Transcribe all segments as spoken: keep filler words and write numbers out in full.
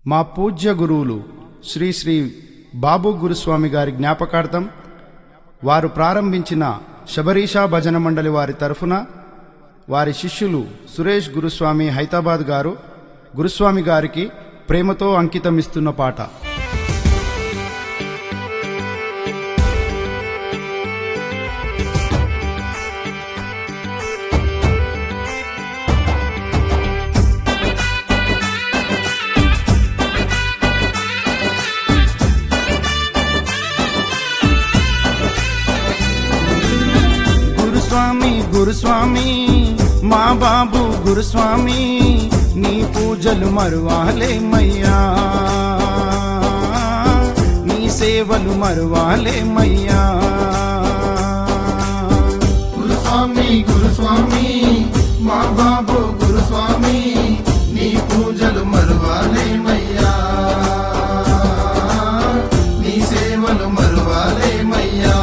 మా పూజ్య గురువులు శ్రీ శ్రీ బాబు గురుస్వామి గారి జ్ఞాపకార్థం వారు ప్రారంభించిన శబరీషా భజన మండలి వారి తరఫున వారి శిష్యులు సురేష్ గురుస్వామి హైదరాబాద్ గారు గురుస్వామి గారికి ప్రేమతో అంకితమిస్తున్న పాట. గురుస్వామి గురుస్వామి మా బాబు గురుస్వామి నీ పూజలు మరువాలేమయ్యా, నీ సేవలు మరువాలేమయ్యా. గురుస్వామి గురుస్వామి మా బాబు గురుస్వామి నీ పూజలు మరువాలేమయ్యా, నీ సేవలు మరువాలేమయ్యా.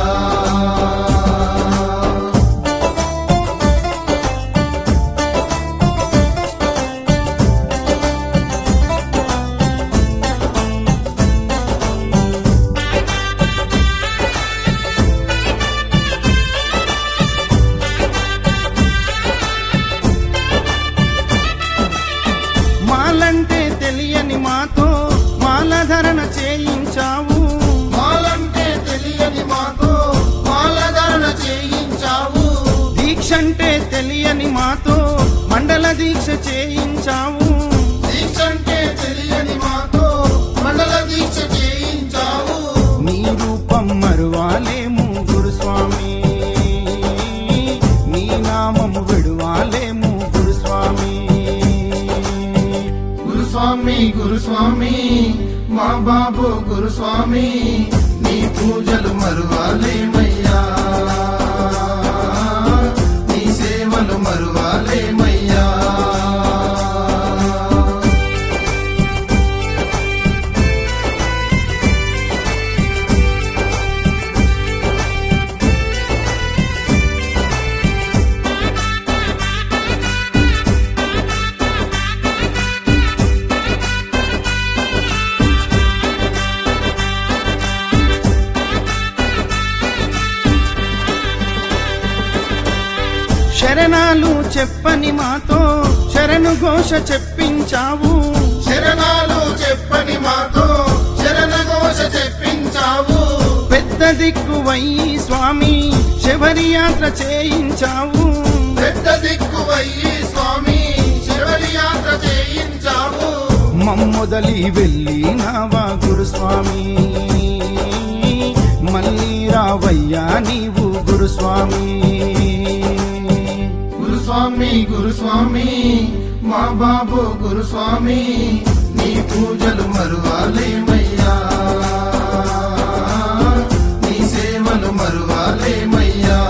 మాలంటే తెలియని మాతో మాలధరణ చేయించావు, మాలంటే తెలియని మాతో మాలధారణ చేయించావు, దీక్షంటే తెలియని మాతో మండల దీక్ష చేయించావు. దీక్షంటే తెలియని మాతో మండల దీక్ష చేయించావు. నీ రూపం మరువాలేము గురుస్వామి, నీ నామము విడువాలేము గురుస్వామి. గురుస్వామి గురుస్వామి మా బాబు గురుస్వామి నీ పూజలు మరువాలేమయ్యా, నీ సేవలు మరువాలేమయ్యా. శరణాలు చెప్పని మాతో శరణు ఘోష చెప్పించావు, శరణాలు చెప్పని మాతో శరణ ఘోష చెప్పించావు. పెద్ద దిక్కువయ్యి స్వామి శబరి యాత్ర చేయించావు. పెద్ద దిక్కువయ్యి స్వామి శబరి యాత్ర చేయించావు. మమ్మొదలి వెళ్ళినావా గురుస్వామి, మళ్ళీ రావయ్యా నీవు గురుస్వామి. గురుస్వామి గురుస్వామి మా బాబు గురుస్వామి నీ పూజలు మరువాలేమయ్యా, నీ సేవలు మరువాలేమయ్యా.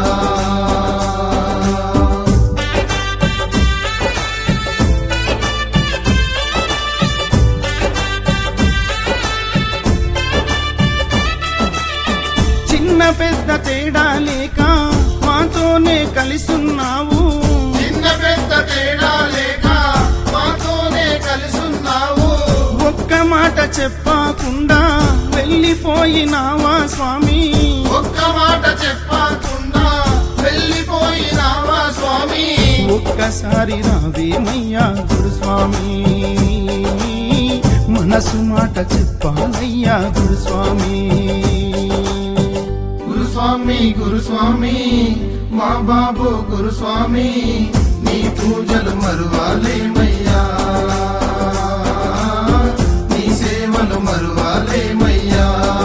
చిన్న పెద్ద తేడా లేక మాతోనే కలిసున్నావు, చిన్న పెద్ద తేడా లేక మాతోనే కలిసున్నావు. ఒక్క మాట చెప్పకుండా వెళ్ళిపోయినావా స్వామి. ఒక్క మాట చెప్పకుండా వెళ్ళిపోయినావా స్వామి. ఒక్కసారి రావేమయ్యా గురుస్వామి, మనసు మాట చెప్పాలయ్యా గురుస్వామి. గురుస్వామి గురుస్వామి మా బాబు గురుస్వామి నీ పూజలు మరువాలేమయ్యా, నీ సేవలు మరువాలేమయ్యా.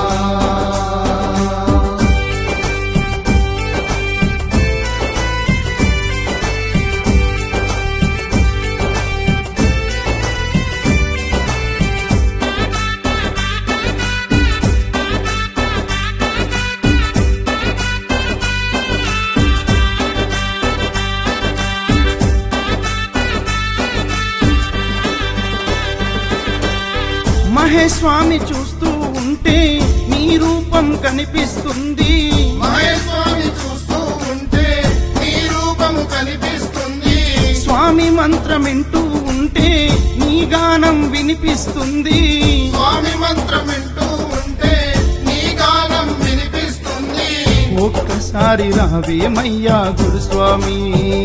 మహేష్ స్వామి చూస్తూ ఉంటే నీ రూపం కనిపిస్తుంది, మహేశ్వామి చూస్తూ ఉంటే నీ రూపము కనిపిస్తుంది. స్వామి మంత్రమింటూ ఉంటే ఉంటే నీ గానం వినిపిస్తుంది. స్వామి మంత్రం వింటూ ఉంటే నీ గానం వినిపిస్తుంది. ఒక్కసారి రావేమయ్యా గురుస్వామి,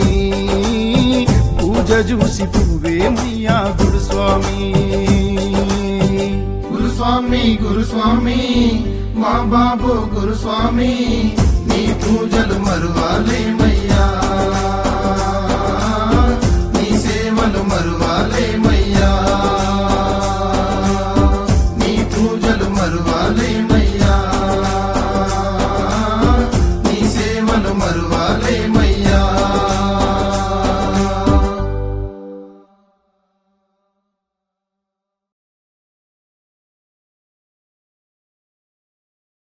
పూజ చూసి పువ్వేమయ్యా గురుస్వామి. గురుస్వామి గురుస్వామి మా బాబు గురుస్వామి, నీ పూజలు మరువాలేమయ్యా.